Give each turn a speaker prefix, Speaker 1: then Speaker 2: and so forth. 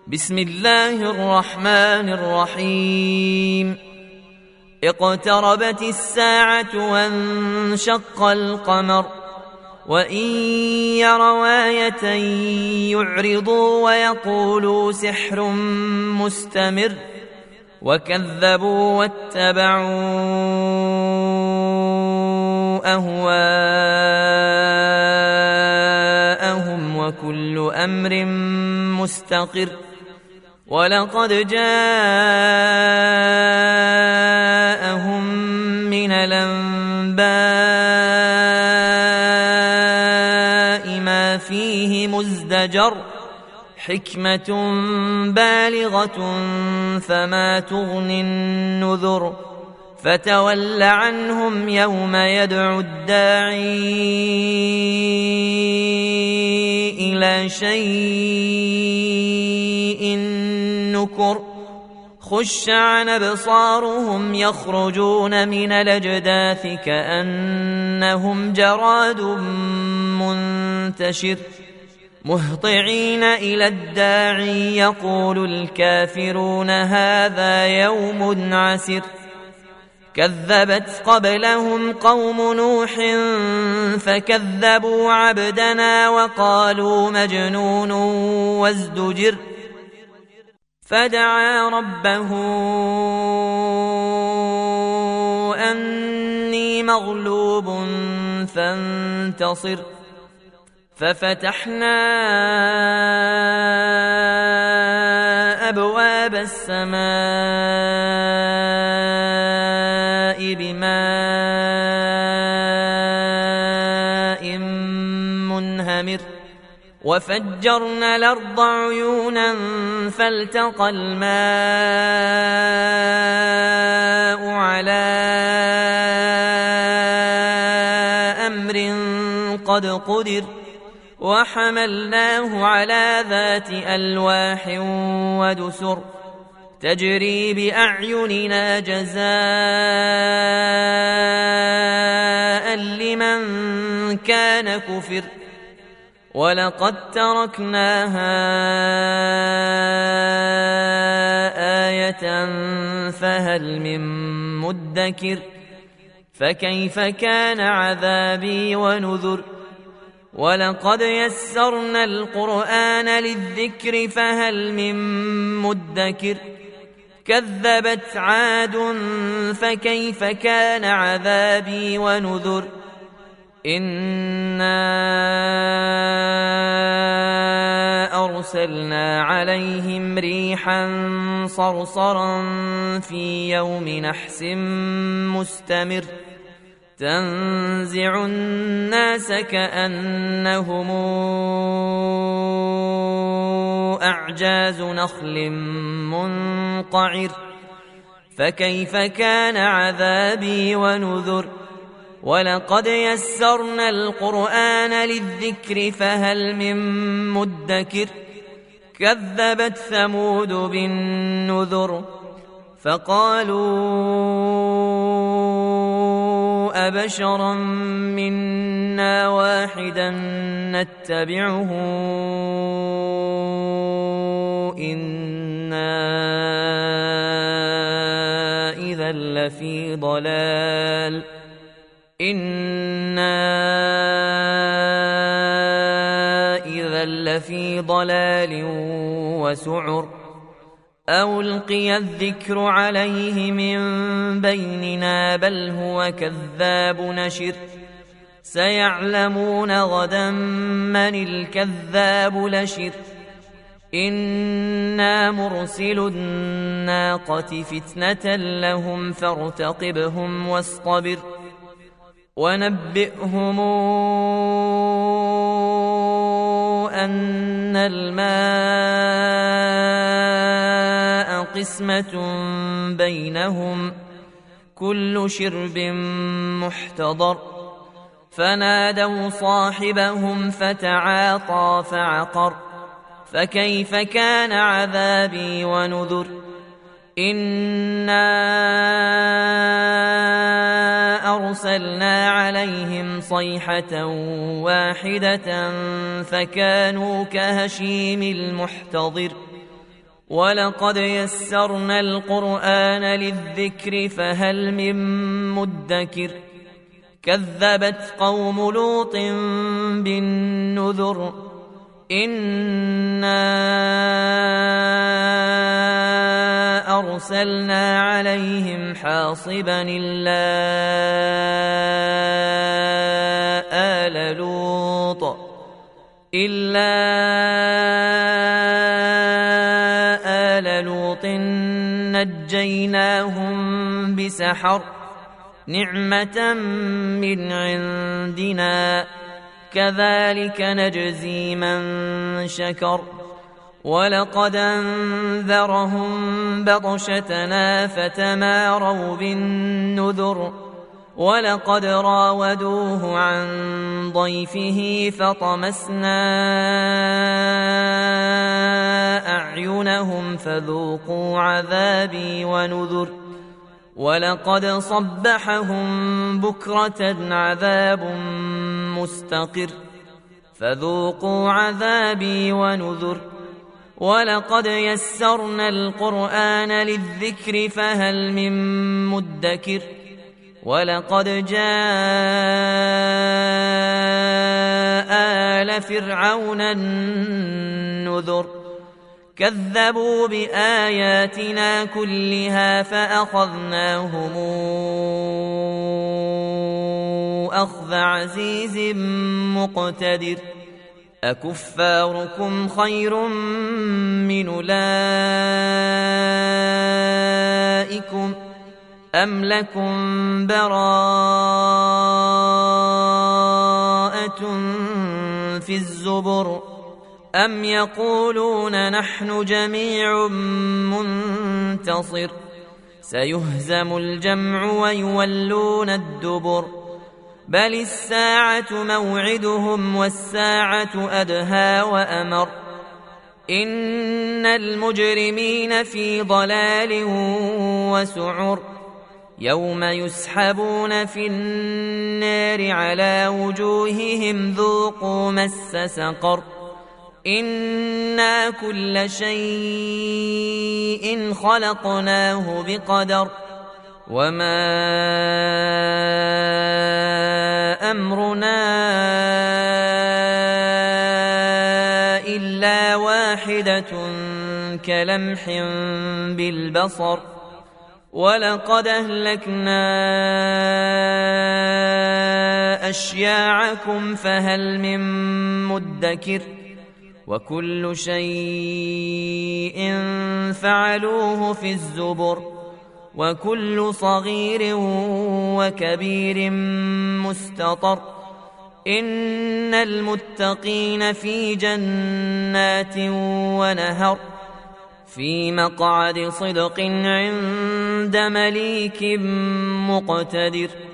Speaker 1: بسم الله الرحمن الرحيم. اقتربت الساعة وانشق القمر وإن يروا آية يعرضوا ويقولوا سحر مستمر وكذبوا واتبعوا أهواءهم وكل أمر مستقر. ولقد جاءهم من الأنباء ما فيه مزدجر حكمة بالغة فما تغني النذر. فتول عنهم يوم يدعو الداعي إلى شيء نكر. خش عن أبصارهم يخرجون من الأجداث كأنهم جراد منتشر مهطعين إلى الداعي يقول الكافرون هذا يوم عسر. كذبت قبلهم قوم نوح فكذبوا عبدنا وقالوا مجنون وازدجر. فدعا ربه أني مغلوب فانتصر. ففتحنا أبواب السماء بماء منهمر وفجرنا الأرض عيونا فالتقى الماء على أمر قد قدر وحملناه على ذات ألواح ودسر تجري بأعيننا جزاء لمن كان كفر. ولقد تركناها آية فهل من مدكر. فكيف كان عذابي ونذر. ولقد يسرنا القرآن للذكر فهل من مدكر. كذبت عاد فكيف كان عذابي ونذر. إنا أرسلنا عليهم ريحا صرصرا في يوم نحس مستمر تنزع الناس كأنهم أعجاز نخل منقعر. فكيف كان عذابي ونذر. ولقد يسرنا القرآن للذكر فهل من مدكر. كذبت ثمود بالنذر فقالوا أبشرا منا واحدا نتبعه إنا إذا لفي ضلال وسعر. أو ألقي الذكر عليه من بيننا بل هو كذاب نشر. سيعلمون غدا من الكذاب لشر. إنا مرسل الناقة فتنة لهم فارتقبهم واصطبر. ونبئهم أن الماء قسمة بينهم كل شرب محتضر. فنادوا صاحبهم فتعاطى فعقر. فكيف كان عذابي ونذر. إنا أرسلنا عليهم صيحة واحدة فكانوا كهشيم المحتضر ولقد يسرنا القرآن للذكر فهل من مدكر كذبت قوم لوط بالنذر إنا أرسلنا عليهم حاصبا إلا آل لوط نجيناهم بسحر نعمة من عندنا كذلك نجزي من شكر ولقد أنذرهم بطشتنا فتماروا بالنذر ولقد راودوه عن ضيفه فطمسنا أعينهم فذوقوا عذابي ونذر ولقد صبحهم بكرة عذاب مستقر فذوقوا عذابي ونذر ولقد يسرنا القرآن للذكر فهل من مدكر ولقد جاء آل فرعون النذر كذبوا بآياتنا كلها فأخذناهم أخذ عزيز مقتدر أكفاركم خير من أولئكم أم لكم براءة في الزبر أم يقولون نحن جميع منتصر سيهزم الجمع ويولون الدبر بل الساعة موعدهم والساعة أدهى وأمر إن المجرمين في ضلال وسعر يوم يسحبون في النار على وجوههم ذوقوا مس سقر إنا كل شيء خلقناه بقدر وما أمرنا إلا واحدة كلمح بالبصر ولقد أهلكنا أشياعكم فهل من مدكر وكل شيء فعلوه في الزبر وكل صغير وكبير مستطر إن المتقين في جنات ونهر في مقعد صدق عند مليك مقتدر